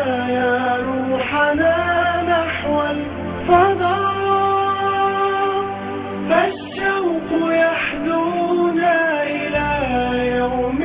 يا روحنا نحو الفضاء، فالشوق يحدونا إلى يوم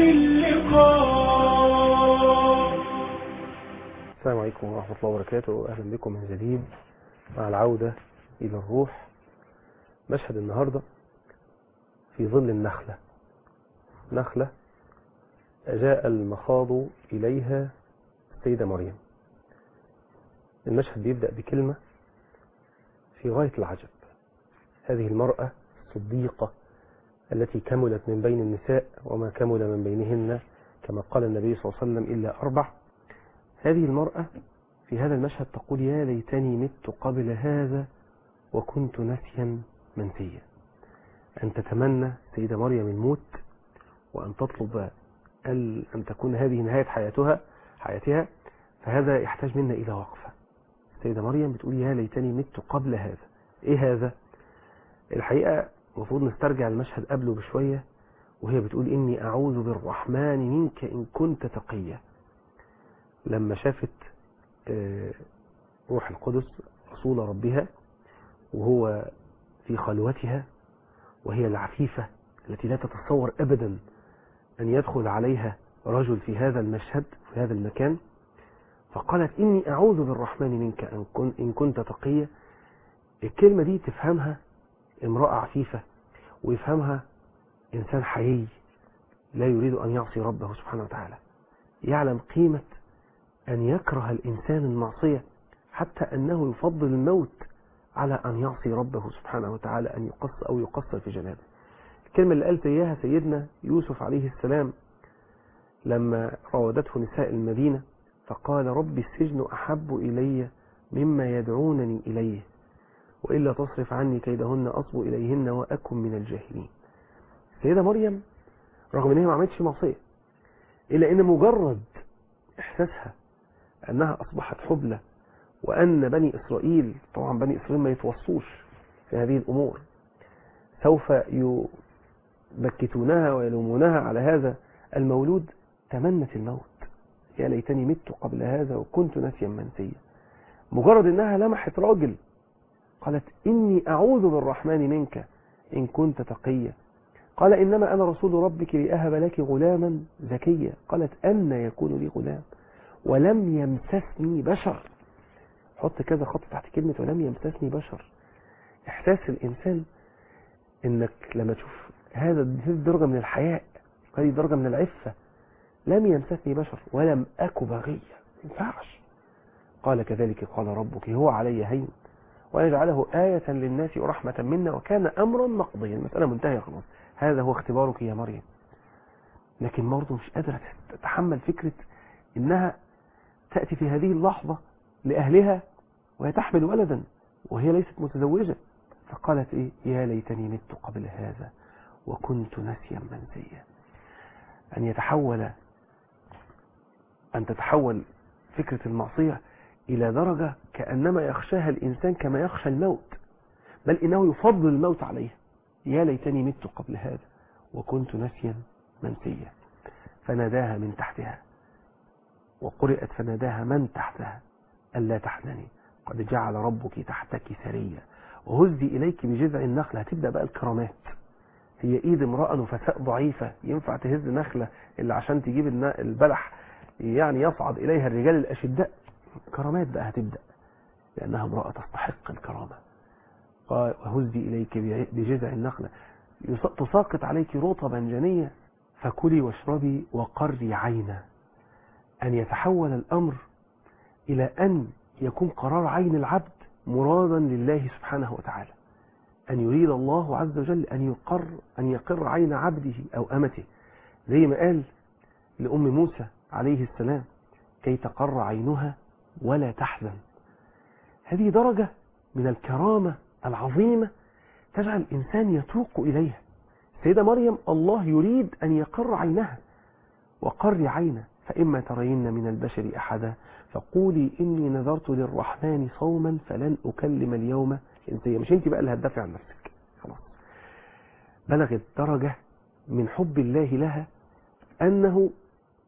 اللقاء. السلام عليكم ورحمة الله وبركاته. أهلا بكم من جديد مع العودة إلى الروح. مشهد النهاردة في ظل النخلة، نخلة جاء المخاض إليها السيدة مريم. المشهد بيبدأ بكلمة في غاية العجب. هذه المرأة الصديقة التي كملت من بين النساء وما كمل من بينهن كما قال النبي صلى الله عليه وسلم إلا 4. هذه المرأة في هذا المشهد تقول: يا ليتني مت قبل هذا وكنت نسيا منسيا. أن تتمنى السيدة مريم الموت وأن تطلب أن تكون هذه نهاية حياتها، فهذا يحتاج منا إلى وقفة. السيدة مريم بتقول: يا ليتني مت قبل هذا. إيه هذا؟ الحقيقة المفروض نسترجع المشهد قبله بشوية، وهي بتقول: إني أعوذ بالرحمن منك إن كنت تقيا. لما شافت روح القدس رسول ربها وهو في خلوتها، وهي العفيفة التي لا تتصور أبدا أن يدخل عليها رجل في هذا المشهد في هذا المكان، فقالت: إني أعوذ بالرحمن منك إن كنت تقيا. الكلمة دي تفهمها امرأة عفيفة، ويفهمها إنسان حيي لا يريد أن يعصي ربه سبحانه وتعالى، يعلم قيمة أن يكره الإنسان المعصية، حتى أنه يفضل الموت على أن يعصي ربه سبحانه وتعالى، أن يقصر في جنابه. الكلمة اللي قالت إياها سيدنا يوسف عليه السلام لما راودته نساء المدينة فقال: رب السجن أحب إلي مما يدعونني إليه، وإلا تصرف عني كيدهن أصب إليهن وأكن من الجاهلين. السيدة مريم رغم أنها ما عملتش معصية، إلا أن مجرد إحساسها أنها أصبحت حبلى، وأن بني إسرائيل، طبعا بني إسرائيل ما يتوصوش في هذه الأمور، سوف يبكتونها ويلومونها على هذا المولود، تمنت الموت. يا ليتني مت قبل هذا وكنت نسيا منسيا. مجرد أنها لمحت راجل قالت: إني أعوذ بالرحمن منك إن كنت تقيا. قال: إنما أنا رسول ربك لأهب لك غلاما زكيا. قالت: أن يكون لي غلام ولم يمسسني بشر. حط كذا خط تحت كلمة ولم يمسسني بشر. إحساس الإنسان إنك لما تشوف هذه الدرجة من الحياء، هذه الدرجة من العفة، لم يمسسني بشر ولم أك بغيا، ما ينفعش. قال: كذلك قال ربك هو علي هين ويجعله آية للناس ورحمة منا وكان أمرا مقضيا. المسألة منتهية خلاص، هذا هو اختبارك يا مريم. لكن برضه مش قادرة تتحمل فكرة إنها تأتي في هذه اللحظة لأهلها وهي تحمل ولدا وهي ليست متزوجة. فقالت: إيه؟ يا ليتني مت قبل هذا وكنت نسيا منسيا. أن تتحول فكرة المعصية إلى درجة كأنما يخشاها الإنسان كما يخشى الموت، بل إنه يفضل الموت عليه. يا ليتني مت قبل هذا وكنت نسيا منسيا. فناداها من تحتها، وقرئت فناداها من تحتها ألا تحزني قد جعل ربك تحتك سريا وهزي إليك بجذع النخلة. هتبدأ بقى الكرامات. هي إيد امرأة نفساء ضعيفة ينفع تهز نخلة اللي عشان تجيب البلح يعني يصعد إليها الرجال الأشداء؟ كرامات بقى هتبدأ، لأنها امرأة تستحق الكرامة. قال: وهزي إليك بجذع النخلة تساقط عليك رطبا جنيا فكلي واشربي وقري عينا. أن يتحول الأمر إلى أن يكون قرار عين العبد مرادا لله سبحانه وتعالى، أن يريد الله عز وجل أن يقر عين عبده أو أمته، زي ما قال لأم موسى عليه السلام: كي تقر عينها ولا تحزن. هذه درجة من الكرامة العظيمة تجعل الإنسان يتوق إليها. سيدة مريم الله يريد أن يقر عينها، وقر عينه فإما ترين من البشر أحدا فقولي إني نذرت للرحمن صوما فلن أكلم اليوم إنسيا. مش أنت بقى اللي هتدافع عن نفسك، خلاص. بلغت درجة من حب الله لها أنه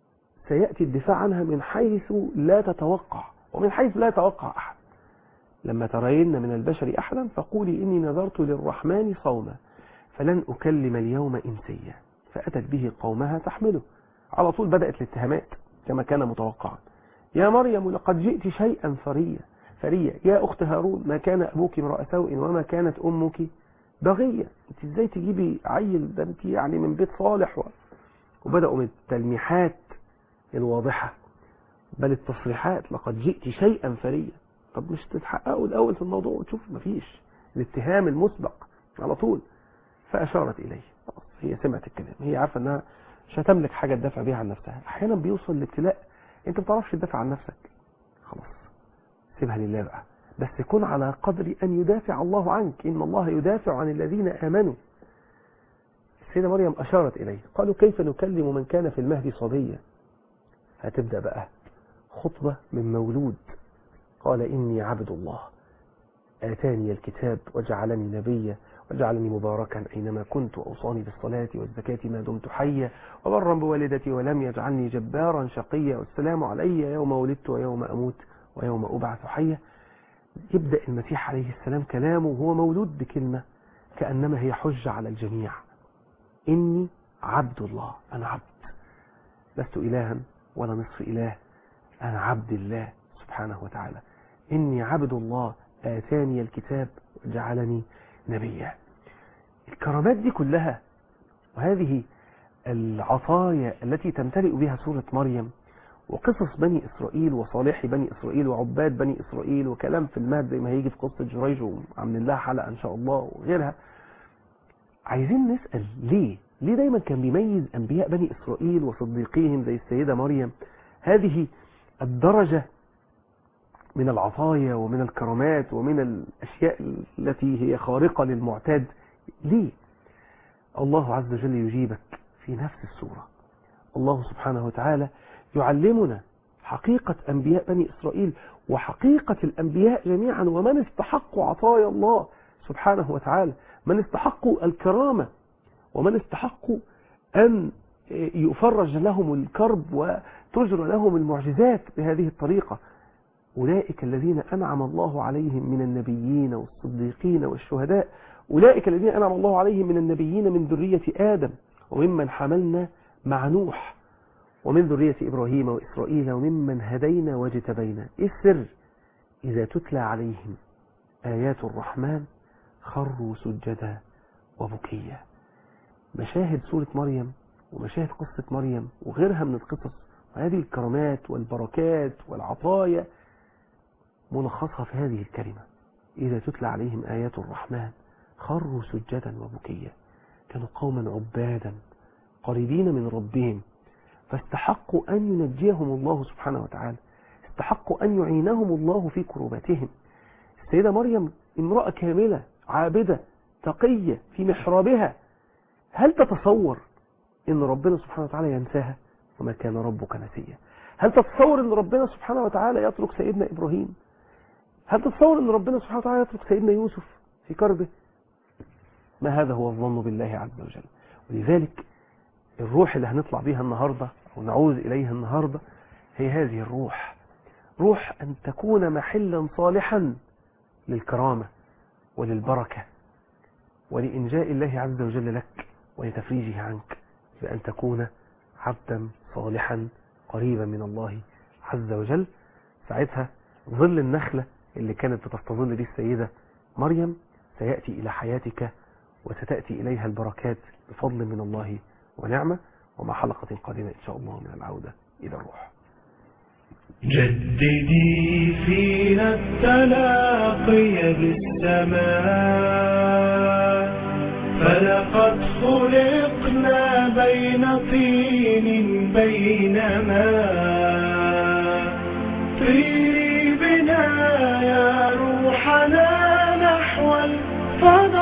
سيأتي الدفاع عنها من حيث لا تتوقع ومن حيث لا يتوقع أحد. لما ترين من البشر أحدا فقولي إني نذرت للرحمن صوما فلن أكلم اليوم إنسيا، فأتت به قومها تحمله. على طول بدأت الاتهامات كما كان متوقعا. يا مريم لقد جئت شيئا فريا يا أخت هارون ما كان أبوك امرأ سوء وما كانت أمك بغية، انت ازاي تجيبي عيل ده انت يعني من بيت صالح وبدأوا من التلميحات الواضحة بل التصريحات لقد جئت شيئا فريا. طب مش تتحققوا الأول في الموضوع وتشوف؟ مفيش، الاتهام المسبق على طول. فأشارت إليه، هي سمعت الكلام، هي عارفة أنها مش هتملك حاجة تدافع بيها عن نفسها. أحيانا بيوصل الابتلاء أنت ما بتعرفش تدافع عن نفسك، خلاص سيبها لله بقى، بس يكون على قدر أن يدافع الله عنك، إن الله يدافع عن الذين آمنوا. السيدة مريم أشارت إليه، قالوا كيف نكلم من كان في المهد صبيا. هتبدأ بقى خطبة من مولود. قال إني عبد الله آتاني الكتاب وجعلني نبيا وجعلني مباركا أينما كنت وأوصاني بالصلاة والزكاة ما دمت حيا وبرا بوالدتي ولم يجعلني جبارا شقيا والسلام علي يوم ولدت ويوم أموت ويوم أبعث حيا. يبدأ المسيح عليه السلام كلامه وهو مولود بكلمة كأنما هي حجة على الجميع. إني عبد الله، أنا عبد، لست إلها ولا نصف إله، أنا عبد الله سبحانه وتعالى. إني عبد الله آتاني الكتاب وجعلني نبيا. الكرامات دي كلها وهذه العطايا التي تمتلئ بها سورة مريم وقصص بني إسرائيل وصالح بني إسرائيل وعباد بني إسرائيل وكلام في المهد زي ما هيجي في قصة جريج وعمل لها حلقة إن شاء الله وغيرها. عايزين نسأل ليه دايما كان بيميز أنبياء بني إسرائيل وصديقيهم زي السيدة مريم هذه الدرجة من العطايا ومن الكرامات ومن الأشياء التي هي خارقة للمعتاد؟ ليه؟ الله عز وجل يجيبك في نفس السورة. الله سبحانه وتعالى يعلمنا حقيقة أنبياء بني إسرائيل وحقيقة الأنبياء جميعا ومن استحقوا عطايا الله سبحانه وتعالى، من استحقوا الكرامة ومن استحقوا أن يفرج لهم الكرب وتجرى لهم المعجزات بهذه الطريقة. أولئك الذين أنعم الله عليهم من النبيين والصديقين والشهداء، أولئك الذين أنعم الله عليهم من النبيين من ذرية آدم وممن حملنا مع نوح ومن ذرية إبراهيم وإسرائيل وممن هدينا واجتبينا. إيه السر؟ إذا تتلى عليهم آيات الرحمن خروا سجدا وبكيا. مشاهد سورة مريم ومشاهد قصة مريم وغيرها من القصص وهذه الكرامات والبركات والعطايا ملخصها في هذه الكلمة: إذا تتلى عليهم آيات الرحمن خروا سجدا وبكيا. كانوا قوما عبادا قريبين من ربهم، فاستحقوا أن ينجيهم الله سبحانه وتعالى، استحقوا أن يعينهم الله في كرباتهم. السيدة مريم امرأة كاملة عابدة تقية في محرابها، هل تتصور أن ربنا سبحانه وتعالى ينساها؟ وما كان ربك نسيا. هل تتصور أن ربنا سبحانه وتعالى يترك سيدنا إبراهيم؟ هل تتصور أن ربنا سبحانه وتعالى يترك سيدنا يوسف في كربه؟ ما هذا هو الظن بالله عز وجل. ولذلك الروح اللي هنطلع بيها النهاردة أو نعود إليها النهاردة هي هذه الروح، روح أن تكون محلا صالحا للكرامة وللبركة ولإنجاء الله عز وجل لك ولتفريجه عنك، بأن تكون عبدا صالحا قريبا من الله عز وجل. ساعتها ظل النخلة اللي كانت بتستظل به السيدة مريم سيأتي إلى حياتك وستأتي إليها البركات بفضل من الله ونعمة. ومع حلقة قادمة إن شاء الله من العودة إلى الروح. جددي فينا التلاقي بالسماء، فلقد خلقنا بين طين بينما طيري بنا يا روحنا نحو الفضاء.